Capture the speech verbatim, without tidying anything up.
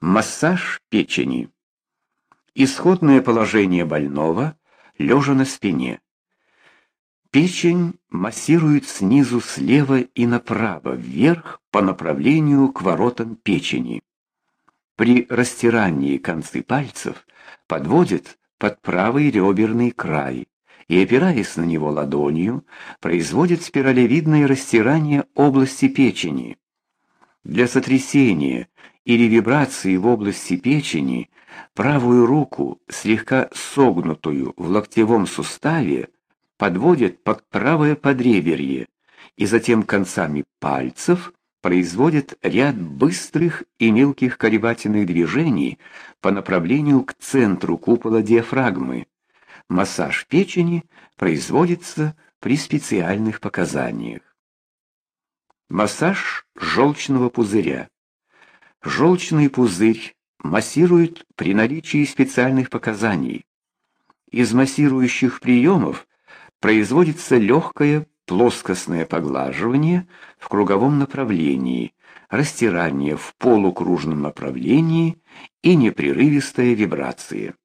Массаж печени. Исходное положение больного лежа на спине. Печень массирует снизу слева и направо, вверх по направлению к воротам печени. При растирании концы пальцев подводит под правый реберный край и, опираясь на него ладонью, производит спиралевидное растирание области печени. Для сотрясения или вибрации в области печени правую руку, слегка согнутую в локтевом суставе, подводят под правое подреберье и затем концами пальцев производят ряд быстрых и мелких колебательных движений по направлению к центру купола диафрагмы. Массаж печени производится при специальных показаниях. Массаж желчного пузыря. Желчный пузырь массируют при наличии специальных показаний. Из массирующих приемов производится легкое плоскостное поглаживание в круговом направлении, растирание в полукружном направлении и непрерывистая вибрация.